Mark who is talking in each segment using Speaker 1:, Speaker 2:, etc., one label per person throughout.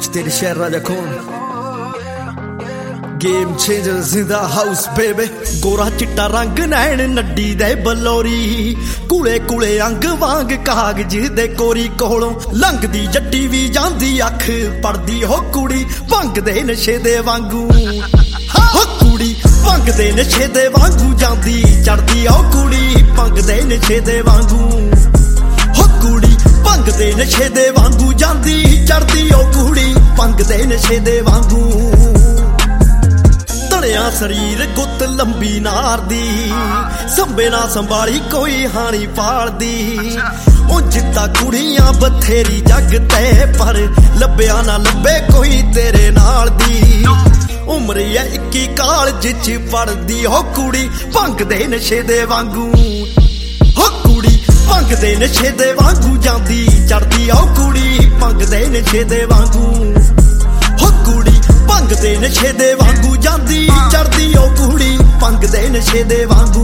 Speaker 1: तेरे शहर राजा कौन game changers in the house बेबे गोरा चिट्टा रंग नैन नड्डी दे बलोरी कुले कुले अंग वांग कागज दे कोरी कोलों लंघदी जट्टी भी जांदी अख पड़दी हो कुड़ी भंग दे नशे दे वांगू हो कुड़ी भंग दे नशे दे वांगू जांदी चढ़दी हो कुड़ी भंग दे नशे दे वांगू हो कुड़ी भंग दे नशे दे वांगू जांदी चढ़दी हो कुड़ी भंग दे नशे दे वांगू तड़िया शरीर गुत लंबी नार दी संबे ना संभाली कोई हानी पाल दी ओ जिद्दा कुड़ियां बथेरी जग ते पर लब्या ना लब्बे कोई तेरे नाल दी उम्र है 21 कालज च पढ़दी हो कुड़ी भंग दे नशे दे वांगू हो कुड़ी भंग दे नशे दे वांगू जांदी चढ़दी हो कुड़ी भंग दे नशे दे वांगू हो कुड़ी भंग दे नशे दे वांगू जांदी चढ़दी हो कुड़ी भंग दे नशे दे वांगू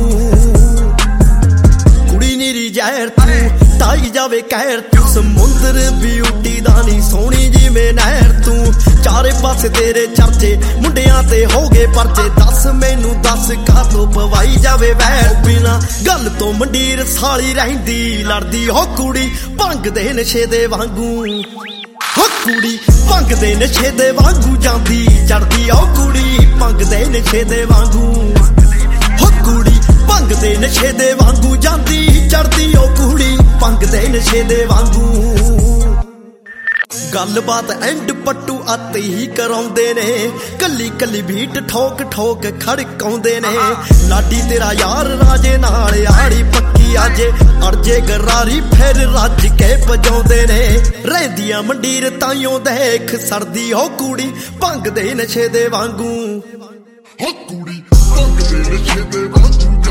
Speaker 1: कुड़ी नीरी जहर तू ताई जावे कहर तू समुंदर ब्यूटी दा नी सोहनी जिवें नहर तू चारे पासे तेरे चर्चे मुंडियां ते हो गए परचे दस मैनू दस कातों पवाई जावे वैर बिना गल तो मंडीर साली रहिंदी लड़दी हो कुड़ी भंग दे नशे दे वांगू हो कुड़ी भंग दे नशे दे वांगू जांदी चढ़दी हो कुड़ी भंग दे नशे दे वांगू हो कुड़ी भंग दे नशे दे वांगू जांदी चढ़दी हो कुड़ी भंग दे नशे दे वांगू गलबात एंड पट्टू आते ही कराउंदे ने कली कली बीट ठोक ठोक खड़काउंदे ने लाडी तेरा यार राजे नाल यारी पक्की आजे अड़जे गरारी फिर रज के पजाउंदे ने रहंदियां मंडीर ताइयों देख सरदी हो कुड़ी भंग दे नशे दे वांगू
Speaker 2: हो कुड़ी भंग दे नशे दे वांगू